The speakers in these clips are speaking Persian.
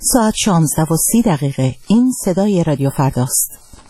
ساعت 16:30. این صدای رادیو فرداست.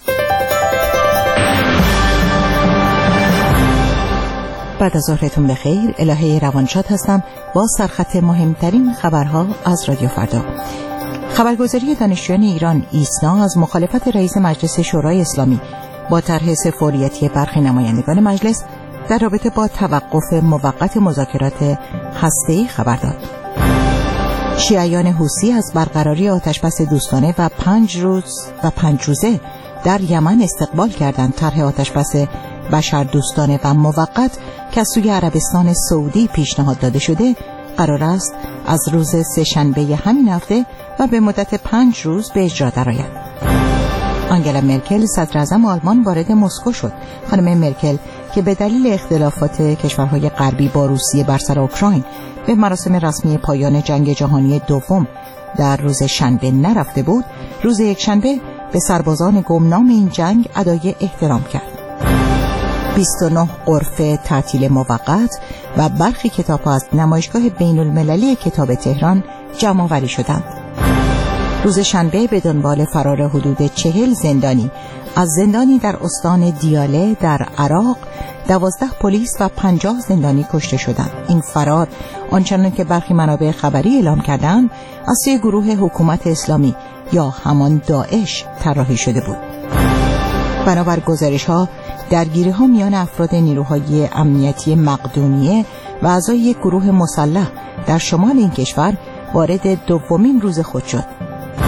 بعد از ظهرتون بخیر. الهه روانشاد هستم با سرخط مهمترین خبرها از رادیو فردا. خبرگزاری دانشجویان ایران ایسنا از مخالفت رئیس مجلس شورای اسلامی با طرح سفوریتی برخی نمایندگان مجلس در رابطه با توقف موقت مذاکرات هسته‌ای خبر داد. شیعیان حوثی از برقراری آتشبس دوستانه و 5 روزه در یمن استقبال کردند. طرح آتشبس بشردوستانه و موقت که از سوی عربستان سعودی پیشنهاد داده شده قرار است از روز سه‌شنبه همین هفته و به مدت 5 روز به اجرا درآید. آنگلا مرکل صدر اعظم آلمان وارد مسکو شد. خانم مرکل که به دلیل اختلافات کشورهای غربی با روسیه بر سر اوکراین به مراسم رسمی پایان جنگ جهانی دوم در روز شنبه نرفته بود، روز یکشنبه به سربازان گمنام این جنگ ادای احترام کرد. 29 غرفه تعطیل موقت و برخی کتاب‌ها از نمایشگاه بین‌المللی کتاب تهران جمع‌آوری شدند. روز شنبه به دنبال فرار حدود 40 زندانی از زندانی در استان دیاله در عراق 12 پلیس و 50 زندانی کشته شدند. این فرار آنچنان که برخی منابع خبری اعلام کردند از سوی گروه حکومت اسلامی یا همان داعش طراحی شده بود. بنابر گزارش‌ها درگیری‌ها میان افراد نیروهای امنیتی مقدونیه و اعضای یک گروه مسلح در شمال این کشور وارد دومین روز خود شد.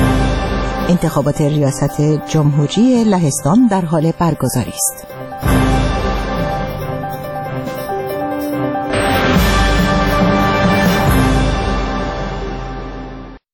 انتخابات ریاست جمهوری لهستان در حال برگزاری است.